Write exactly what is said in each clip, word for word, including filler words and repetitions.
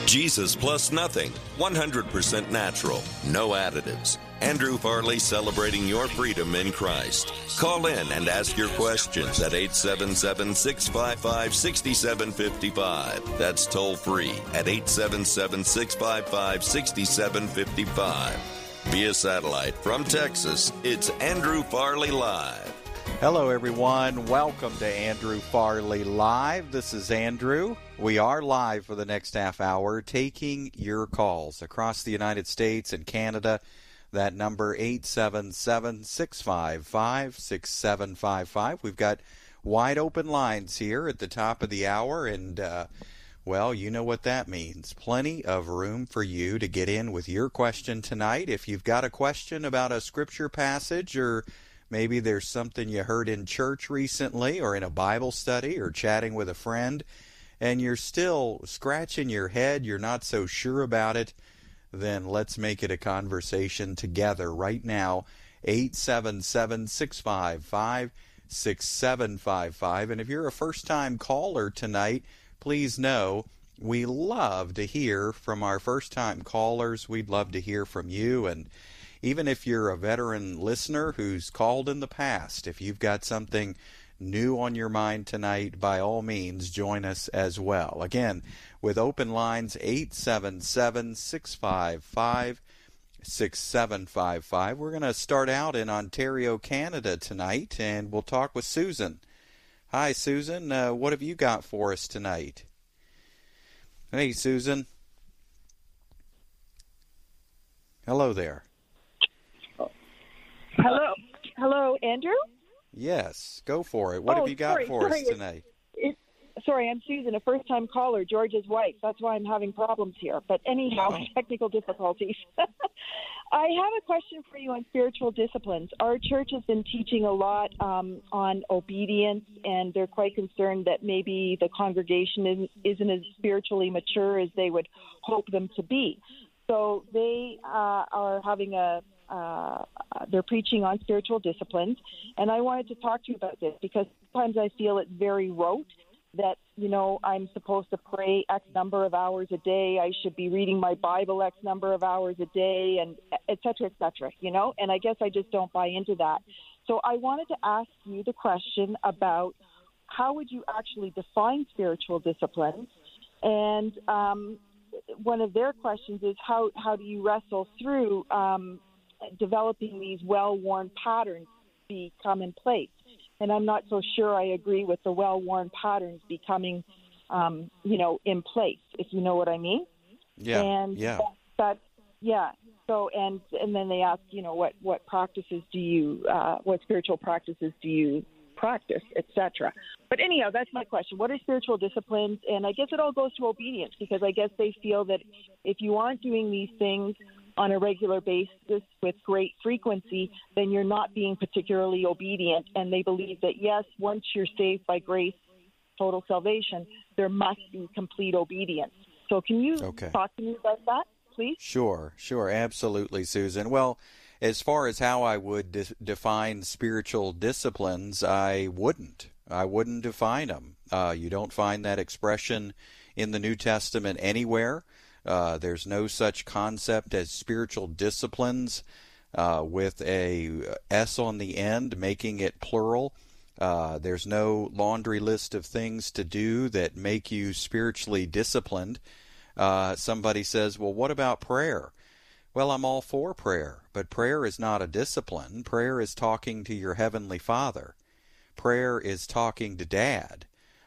Jesus plus nothing, one hundred percent natural, no additives. Andrew Farley celebrating your freedom in Christ. Call in and ask your questions at eight seven seven, six five five, six seven five five. That's toll free at eight seven seven, six five five, six seven five five. Via satellite from Texas, it's Andrew Farley Live. Hello, everyone. Welcome to Andrew Farley Live. This is Andrew. We are live for the next half hour, taking your calls across the United States and Canada. That number, eight seven seven, six five five, six seven five five. We've got wide open lines here at the top of the hour, and, uh, well, you know what that means. Plenty of room for you to get in with your question tonight. If you've got a question about a scripture passage, or maybe there's something you heard in church recently or in a Bible study or chatting with a friend, and you're still scratching your head, you're not so sure about it, then let's make it a conversation together right now. eight seven seven, six five five, six seven five five. And if you're a first-time caller tonight, please know we love to hear from our first-time callers. We'd love to hear from you. And even if you're a veteran listener who's called in the past, if you've got something new on your mind tonight, by all means, join us as well. Again, with open lines, eight seven seven, six five five, six seven five five. We're going to start out in Ontario, Canada tonight, and we'll talk with Susan. Hi, Susan. Uh, what have you got for us tonight? Hey, Susan. Hello there. Hello. Hello, Andrew? Yes, go for it. What oh, have you got sorry, for sorry. us tonight? It, it, sorry, I'm Susan, a first-time caller, George's wife. That's why I'm having problems here. But anyhow, Oh. technical difficulties. I have a question for you on spiritual disciplines. Our church has been teaching a lot um, on obedience, and they're quite concerned that maybe the congregation isn't, isn't as spiritually mature as they would hope them to be. So they uh, are having a Uh, they're preaching on spiritual disciplines, and I wanted to talk to you about this because sometimes I feel it's very rote that, you know, I'm supposed to pray X number of hours a day, I should be reading my Bible X number of hours a day, and et cetera, et cetera, you know, and I guess I just don't buy into that. So I wanted to ask you the question about how would you actually define spiritual disciplines, and um, one of their questions is how, how do you wrestle through um, developing these well-worn patterns become in place. And I'm not so sure I agree with the well-worn patterns becoming, um, you know, in place, if you know what I mean. Yeah, and yeah. That, that, yeah. So, and and then they ask, you know, what, what practices do you, uh, what spiritual practices do you practice, et cetera. But anyhow, that's my question. What are spiritual disciplines? And I guess it all goes to obedience, because I guess they feel that if you aren't doing these things on a regular basis with great frequency, then you're not being particularly obedient. And they believe that, yes, once you're saved by grace, total salvation, there must be complete obedience. So can you okay. talk to me about that, please? Sure, sure, absolutely, Susan. Well, as far as how I would de- define spiritual disciplines, I wouldn't. I wouldn't define them. Uh, you don't find that expression in the New Testament anywhere. Uh, there's no such concept as spiritual disciplines uh, with a S on the end, making it plural. Uh, there's no laundry list of things to do that make you spiritually disciplined. Uh, somebody says, well, what about prayer? Well, I'm all for prayer, but prayer is not a discipline. Prayer is talking to your Heavenly Father. Prayer is talking to Dad.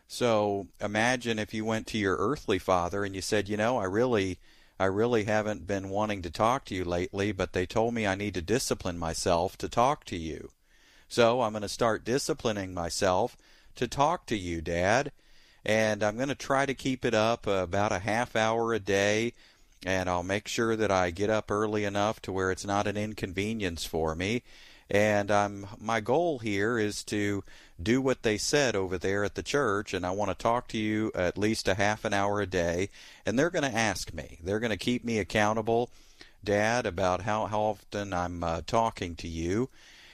So imagine if you went to your earthly father and you said, you know, I really, I really haven't been wanting to talk to you lately, but they told me I need to discipline myself to talk to you. So I'm going to start disciplining myself to talk to you, Dad. And I'm going to try to keep it up uh, about a half hour a day, and I'll make sure that I get up early enough to where it's not an inconvenience for me. And I'm, my goal here is to do what they said over there at the church, and I want to talk to you at least a half an hour a day. And they're going to ask me. They're going to keep me accountable, Dad, about how, how often I'm uh, talking to you.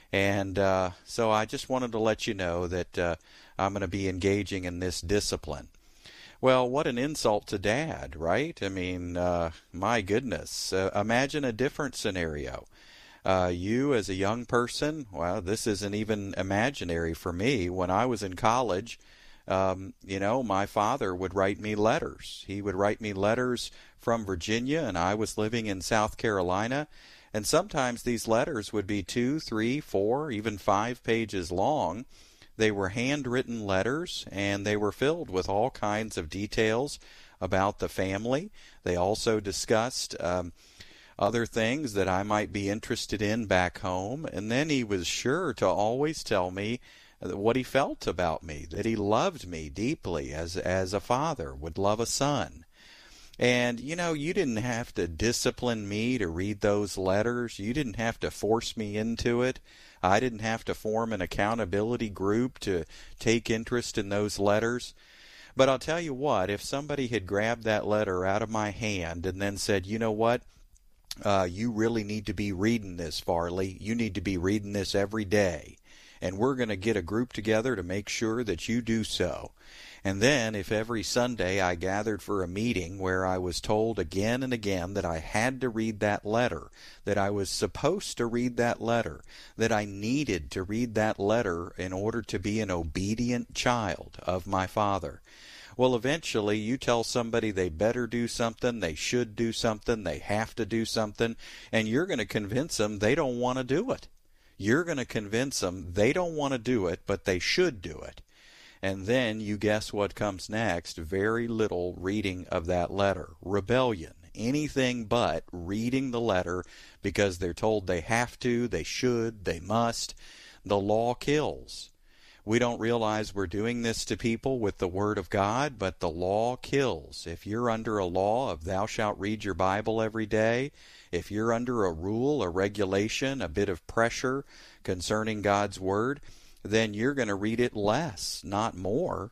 And uh, so I just wanted to let you know that uh, I'm going to be engaging in this discipline. Well, what an insult to Dad, right? I mean, uh, my goodness. Uh, imagine a different scenario. Uh, you as a young person, well, this isn't even imaginary for me. When I was in college, um, you know, my father would write me letters. He would write me letters from Virginia, and I was living in South Carolina. And sometimes these letters would be two, three, four, even five pages long. They were handwritten letters, and they were filled with all kinds of details about the family. They also discussed um, other things that I might be interested in back home. And then he was sure to always tell me what he felt about me, that he loved me deeply as, as a father would love a son. And, you know, you didn't have to discipline me to read those letters. You didn't have to force me into it. I didn't have to form an accountability group to take interest in those letters. But I'll tell you what, if somebody had grabbed that letter out of my hand and then said, you know what, uh, you really need to be reading this, Farley. You need to be reading this every day. And we're going to get a group together to make sure that you do so. And then if every Sunday I gathered for a meeting where I was told again and again that I had to read that letter, that I was supposed to read that letter, that I needed to read that letter in order to be an obedient child of my Father. Well, eventually you tell somebody they better do something, they should do something, they have to do something, and you're going to convince them they don't want to do it. You're going to convince them they don't want to do it, but they should do it. And then you guess what comes next? Very little reading of that letter. Rebellion. Anything but reading the letter because they're told they have to, they should, they must. The law kills. We don't realize we're doing this to people with the Word of God, but the law kills. If you're under a law of thou shalt read your Bible every day, if you're under a rule, a regulation, a bit of pressure concerning God's Word, then you're going to read it less, not more.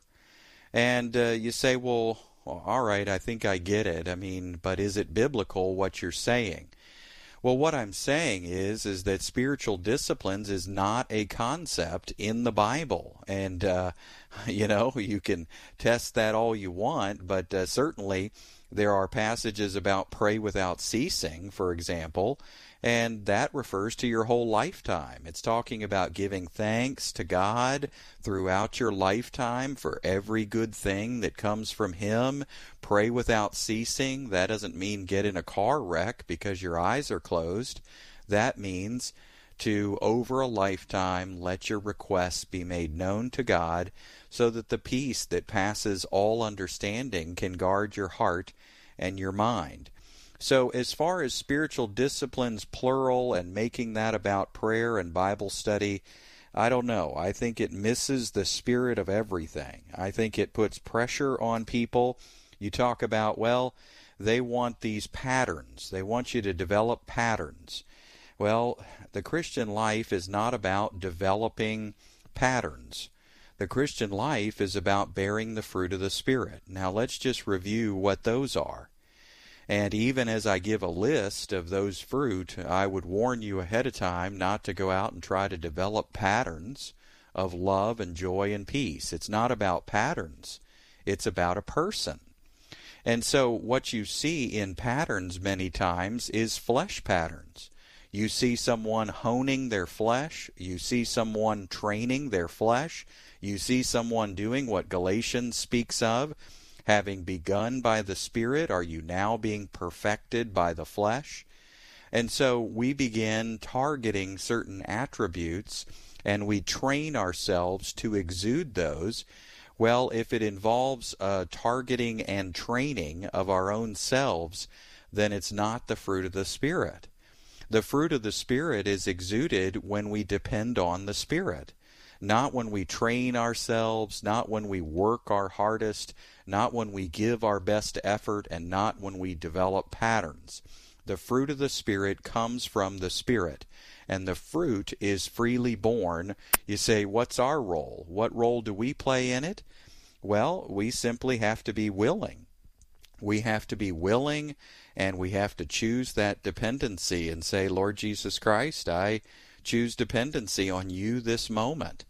And uh, you say, well, well, all right, I think I get it. I mean, but is it biblical what you're saying? Well, what I'm saying is, is that spiritual disciplines is not a concept in the Bible. And, uh, you know, you can test that all you want, but uh, certainly there are passages about pray without ceasing, for example, and that refers to your whole lifetime. It's talking about giving thanks to God throughout your lifetime for every good thing that comes from Him. Pray without ceasing. That doesn't mean get in a car wreck because your eyes are closed. That means to, over a lifetime, let your requests be made known to God so that the peace that passes all understanding can guard your heart and your mind. So as far as spiritual disciplines, plural, and making that about prayer and Bible study, I don't know. I think it misses the spirit of everything. I think it puts pressure on people. You talk about, well, they want these patterns. They want you to develop patterns. Well, the Christian life is not about developing patterns. The Christian life is about bearing the fruit of the Spirit. Now let's just review what those are. And even as I give a list of those fruit, I would warn you ahead of time not to go out and try to develop patterns of love and joy and peace. It's not about patterns. It's about a person. And so what you see in patterns many times is flesh patterns. You see someone honing their flesh. You see someone training their flesh. You see someone doing what Galatians speaks of. Having begun by the Spirit, are you now being perfected by the flesh? And so we begin targeting certain attributes, and we train ourselves to exude those. Well, if it involves uh, targeting and training of our own selves, then it's not the fruit of the Spirit. The fruit of the Spirit is exuded when we depend on the Spirit. Not when we train ourselves, not when we work our hardest, not when we give our best effort, and not when we develop patterns. The fruit of the Spirit comes from the Spirit, and the fruit is freely born. You say, what's our role? What role do we play in it? Well, we simply have to be willing. We have to be willing, and we have to choose that dependency and say, Lord Jesus Christ, I choose dependency on you this moment.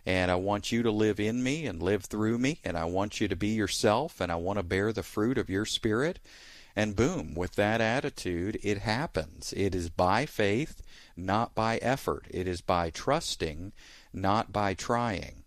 and I want you to live in me and live through me, and I want you to be yourself, and I want to bear the fruit of your Spirit. And boom, with that attitude, it happens. It is by faith, not by effort. It is by trusting, not by trying.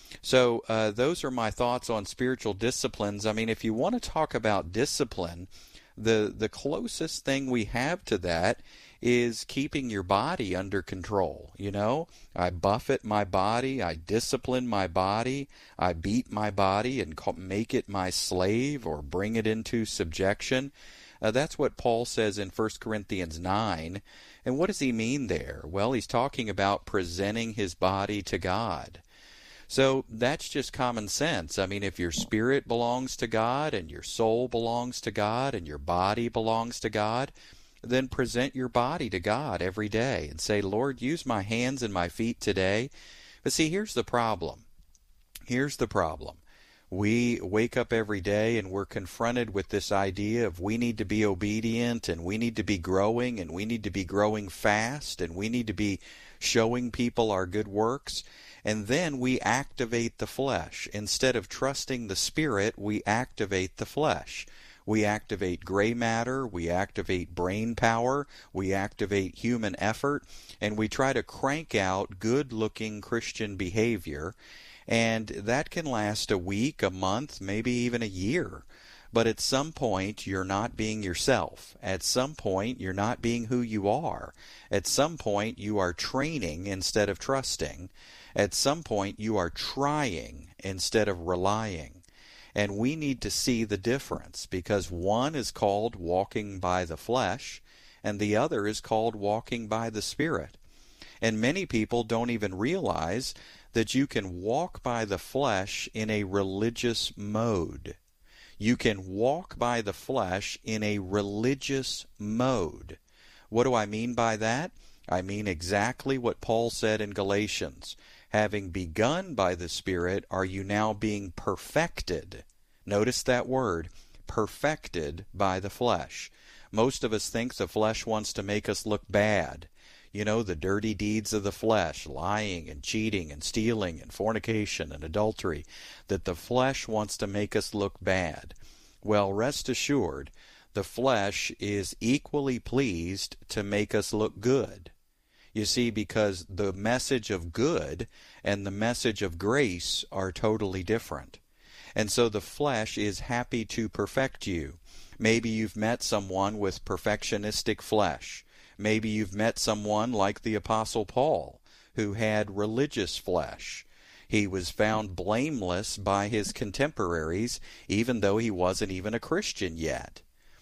So uh, those are my thoughts on spiritual disciplines. I mean, if you want to talk about discipline, the the closest thing we have to that is keeping your body under control. You know, I buffet my body, I discipline my body, I beat my body and make it my slave or bring it into subjection. Uh, that's what Paul says in First Corinthians nine. And what does he mean there? Well, he's talking about presenting his body to God. So that's just common sense. I mean, if your spirit belongs to God and your soul belongs to God and your body belongs to God, then present your body to God every day and say, Lord, use my hands and my feet today. But see, here's the problem. Here's the problem. We wake up every day and we're confronted with this idea of we need to be obedient and we need to be growing and we need to be growing fast and we need to be showing people our good works. And then we activate the flesh. Instead of trusting the Spirit, we activate the flesh. We activate gray matter, we activate brain power, we activate human effort, and we try to crank out good-looking Christian behavior. And that can last a week, a month, maybe even a year. But at some point, you're not being yourself. At some point, you're not being who you are. At some point, you are training instead of trusting. At some point, you are trying instead of relying. And we need to see the difference, because one is called walking by the flesh, and the other is called walking by the Spirit. And many people don't even realize that you can walk by the flesh in a religious mode. You can walk by the flesh in a religious mode. What do I mean by that? I mean exactly what Paul said in Galatians. Having begun by the Spirit, are you now being perfected? Notice that word, perfected by the flesh. Most of us think the flesh wants to make us look bad. You know, the dirty deeds of the flesh, lying and cheating and stealing and fornication and adultery, that the flesh wants to make us look bad. Well, rest assured, the flesh is equally pleased to make us look good. You see, because the message of good and the message of grace are totally different. And so the flesh is happy to perfect you. Maybe you've met someone with perfectionistic flesh. Maybe you've met someone like the Apostle Paul, who had religious flesh. He was found blameless by his contemporaries, even though he wasn't even a Christian yet.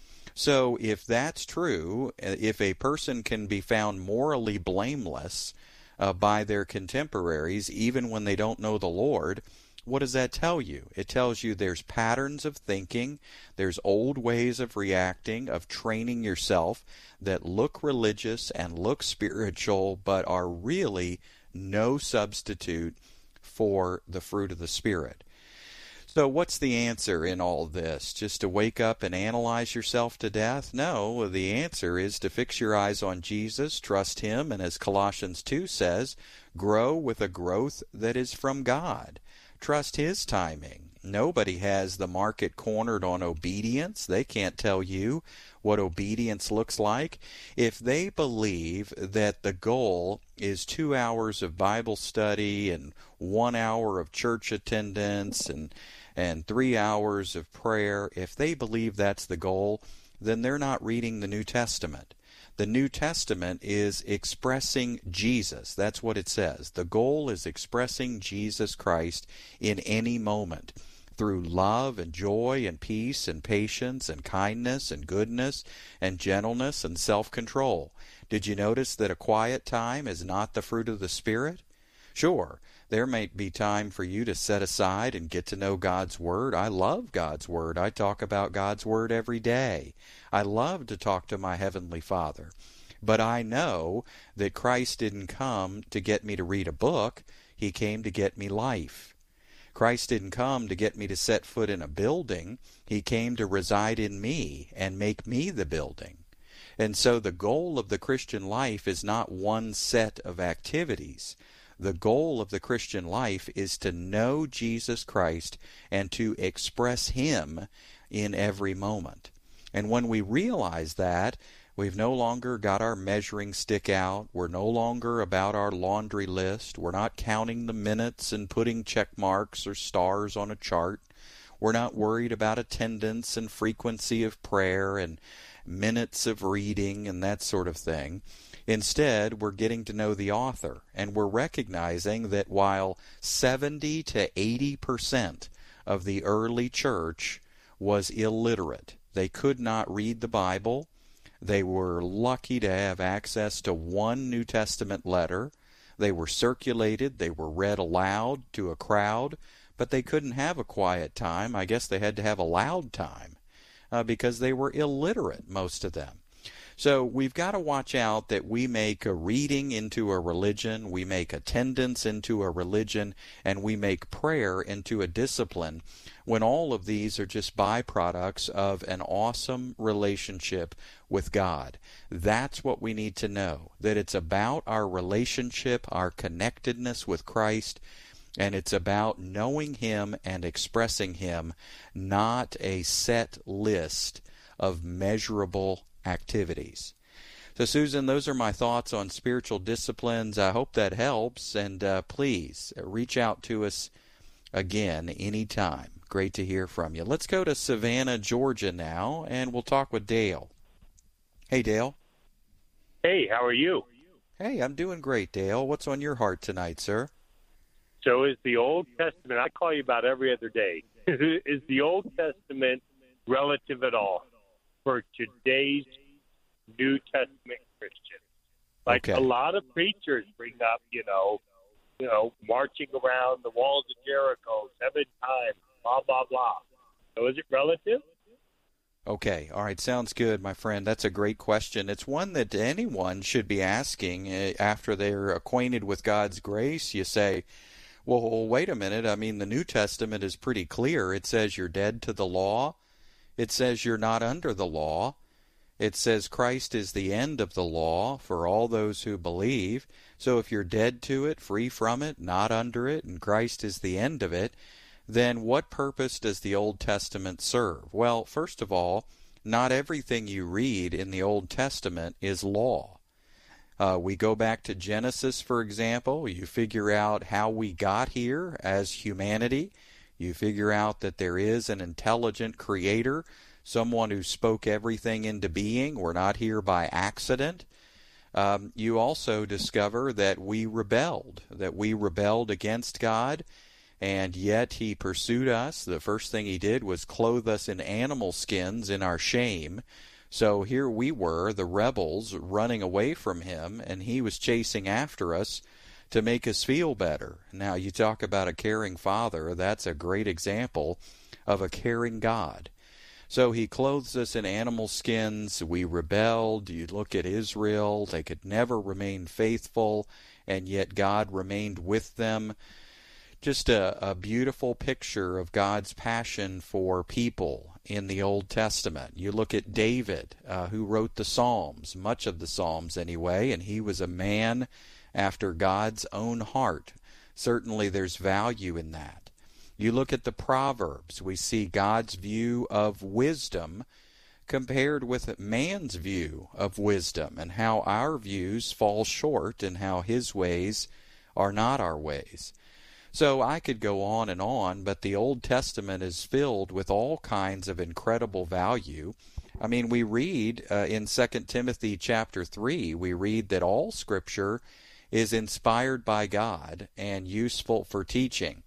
So if that's true, if a person can be found morally blameless uh, by their contemporaries, even when they don't know the Lord, what does that tell you? It tells you there's patterns of thinking, there's old ways of reacting, of training yourself that look religious and look spiritual, but are really no substitute for the fruit of the Spirit. So what's the answer in all this? Just to wake up and analyze yourself to death? No, the answer is to fix your eyes on Jesus, trust Him, and as Colossians two says, grow with a growth that is from God. Trust His timing. Nobody has the market cornered on obedience. They can't tell you what obedience looks like. If they believe that the goal is two hours of Bible study and one hour of church attendance and and three hours of prayer, if they believe that's the goal, then they're not reading the New Testament. The New Testament is expressing Jesus. That's what it says. The goal is expressing Jesus Christ in any moment through love and joy and peace and patience and kindness and goodness and gentleness and self-control. Did you notice that a quiet time is not the fruit of the Spirit? Sure, there may be time for you to set aside and get to know God's Word. I love God's Word. I talk about God's Word every day. I love to talk to my Heavenly Father. But I know that Christ didn't come to get me to read a book. He came to get me life. Christ didn't come to get me to set foot in a building. He came to reside in me and make me the building. And so the goal of the Christian life is not one set of activities, The goal of the Christian life is to know Jesus Christ and to express Him in every moment. And when we realize that, we've no longer got our measuring stick out. We're no longer about our laundry list. We're not counting the minutes and putting check marks or stars on a chart. We're not worried about attendance and frequency of prayer and minutes of reading and that sort of thing. Instead, we're getting to know the author, and we're recognizing that while seventy to eighty percent of the early church was illiterate, they could not read the Bible. They were lucky to have access to one New Testament letter. They were circulated. They were read aloud to a crowd, but they couldn't have a quiet time. I guess they had to have a loud time uh, because they were illiterate, most of them. So we've got to watch out that we make a reading into a religion, we make attendance into a religion, and we make prayer into a discipline, when all of these are just byproducts of an awesome relationship with God. That's what we need to know, that it's about our relationship, our connectedness with Christ, and it's about knowing Him and expressing Him, not a set list of measurable activities. So, Susan, those are my thoughts on spiritual disciplines. I hope that helps, and uh, please reach out to us again anytime. Great to hear from you. Let's go to Savannah, Georgia now, and we'll talk with Dale. Hey, Dale. Hey, how are you? Hey, I'm doing great, Dale. What's on your heart tonight, sir? So is the Old Testament, I call you about every other day, is the Old Testament relative at all for today's New Testament Christian? Like okay. A lot of preachers bring up, you know, you know, marching around the walls of Jericho seven times, blah, blah, blah. So is it relative? Okay. All right. Sounds good, my friend. That's a great question. It's one that anyone should be asking after they're acquainted with God's grace. You say, well, wait a minute. I mean, the New Testament is pretty clear. It says you're dead to the law. It says you're not under the law. It says Christ is the end of the law for all those who believe. So if you're dead to it, free from it, not under it, and Christ is the end of it, then what purpose does the Old Testament serve? Well, first of all, not everything you read in the Old Testament is law. Uh, we go back to Genesis, for example. You figure out how we got here as humanity. You figure out that there is an intelligent creator, someone who spoke everything into being. We're not here by accident. Um, you also discover that we rebelled, that we rebelled against God, and yet He pursued us. The first thing He did was clothe us in animal skins in our shame. So here we were, the rebels, running away from Him, and He was chasing after us to make us feel better. Now, you talk about a caring Father. That's a great example of a caring God. So He clothes us in animal skins. We rebelled. You look at Israel. They could never remain faithful, and yet God remained with them. Just a, a beautiful picture of God's passion for people in the Old Testament. You look at David, uh, who wrote the Psalms, much of the Psalms anyway, and he was a man after God's own heart. Certainly there's value in that. You look at the Proverbs, we see God's view of wisdom compared with man's view of wisdom, and how our views fall short and how His ways are not our ways. So I could go on and on, but the Old Testament is filled with all kinds of incredible value. I mean, we read uh, in Second Timothy chapter three, we read that all Scripture is inspired by God and useful for teaching.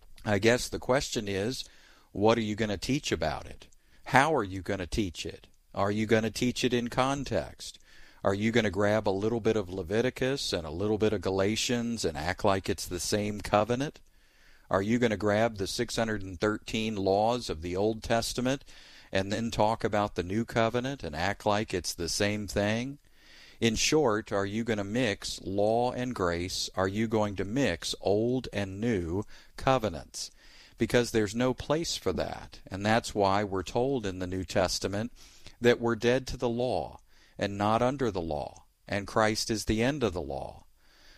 I guess the question is, what are you going to teach about it? How are you going to teach it? Are you going to teach it in context? Are you going to grab a little bit of Leviticus and a little bit of Galatians and act like it's the same covenant? Are you going to grab the six hundred thirteen laws of the Old Testament and then talk about the New Covenant and act like it's the same thing? In short, are you going to mix law and grace? Are you going to mix old and new covenants? Because there's no place for that. And that's why we're told in the New Testament that we're dead to the law and not under the law, and Christ is the end of the law.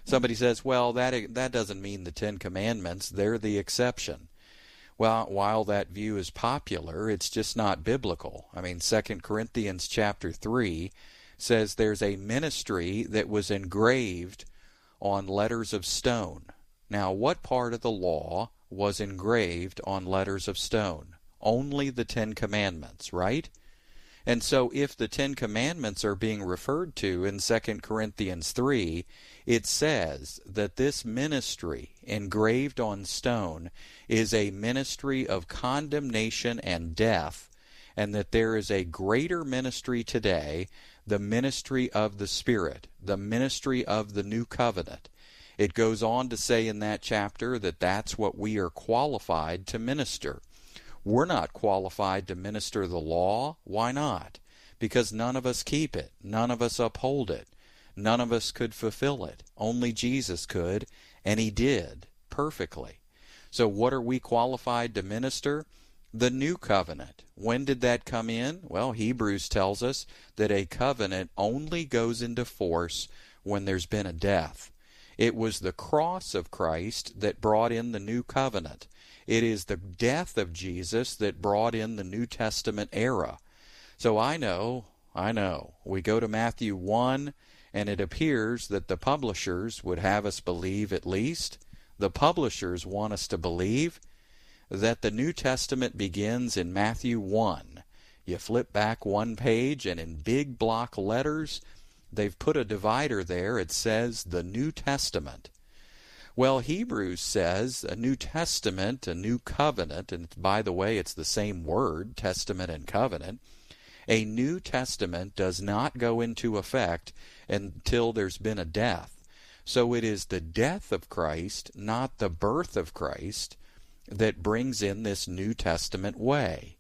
Somebody says, well, that that doesn't mean the Ten Commandments. They're the exception. Well, while that view is popular, it's just not biblical. I mean, Second Corinthians chapter three says there's a ministry that was engraved on letters of stone. Now, what part of the law was engraved on letters of stone? Only the Ten Commandments, right? And so if the Ten Commandments are being referred to in Second Corinthians three, it says that this ministry engraved on stone is a ministry of condemnation and death, and that there is a greater ministry today, the ministry of the Spirit, the ministry of the New Covenant. It goes on to say in that chapter that that's what we are qualified to minister. We're not qualified to minister the law. Why not? Because none of us keep it. None of us uphold it. None of us could fulfill it. Only Jesus could, and he did perfectly. So what are we qualified to minister? The new covenant. When did that come in? Well, Hebrews tells us that a covenant only goes into force when there's been a death. It was the cross of Christ that brought in the new covenant. It is the death of Jesus that brought in the New Testament era. So I know, I know, we go to Matthew one, and it appears that the publishers would have us believe, at least, the publishers want us to believe, that the New Testament begins in Matthew one. You flip back one page, and in big block letters, they've put a divider there. It says the New Testament. Well, Hebrews says a New Testament, a new covenant, and by the way, it's the same word, testament and covenant. A New Testament does not go into effect until there's been a death. So it is the death of Christ, not the birth of Christ, that brings in this New Testament way.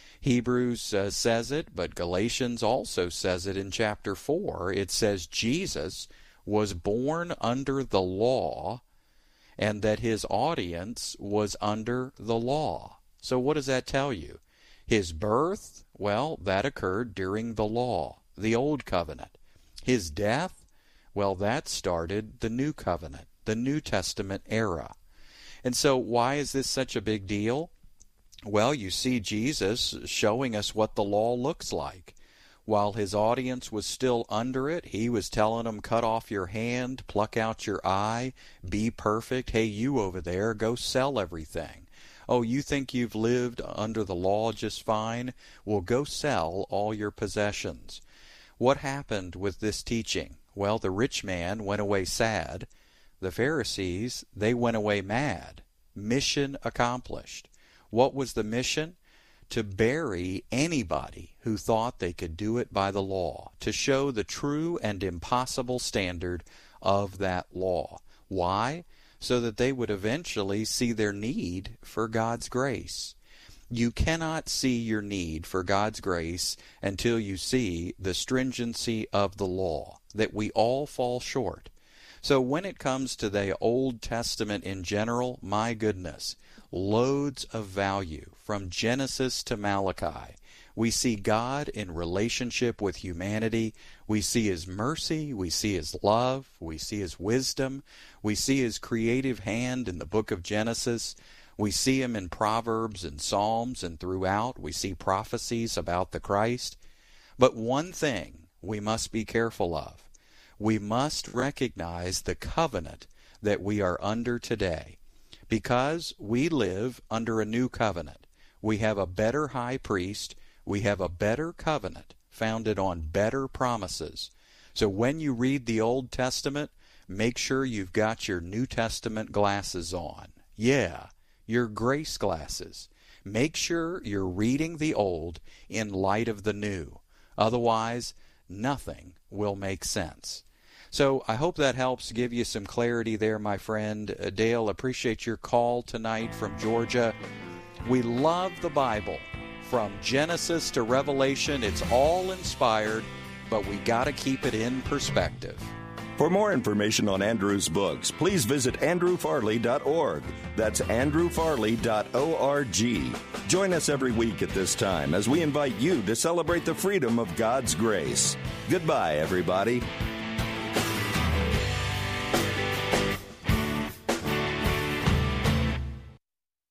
Hebrews uh, says it, but Galatians also says it in chapter four. It says Jesus was born under the law, and that his audience was under the law. So what does that tell you? His birth, well, that occurred during the law, the old covenant. His death, well, that started the new covenant, the New Testament era. And so why is this such a big deal? Well, you see Jesus showing us what the law looks like. While his audience was still under it, he was telling them, cut off your hand, pluck out your eye, be perfect. Hey, you over there, go sell everything. Oh, you think you've lived under the law just fine? Well, go sell all your possessions. What happened with this teaching? Well, the rich man went away sad. The Pharisees, they went away mad. Mission accomplished. What was the mission? To bury anybody who thought they could do it by the law, to show the true and impossible standard of that law. Why? So that they would eventually see their need for God's grace. You cannot see your need for God's grace until you see the stringency of the law, that we all fall short. So when it comes to the Old Testament in general, my goodness, loads of value from Genesis to Malachi. We see God in relationship with humanity. We see his mercy. We see his love. We see his wisdom. We see his creative hand in the book of Genesis. We see him in Proverbs and Psalms and throughout. We see prophecies about the Christ. But one thing we must be careful of. We must recognize the covenant that we are under today. Because we live under a new covenant. We have a better high priest. We have a better covenant founded on better promises. So when you read the Old Testament, make sure you've got your New Testament glasses on. Yeah, your grace glasses. Make sure you're reading the Old in light of the New. Otherwise, nothing will make sense. So I hope that helps give you some clarity there, my friend. Uh, Dale, appreciate your call tonight from Georgia. We love the Bible. From Genesis to Revelation, it's all inspired, but we got to keep it in perspective. For more information on Andrew's books, please visit andrew farley dot org. That's andrew farley dot org. Join us every week at this time as we invite you to celebrate the freedom of God's grace. Goodbye, everybody.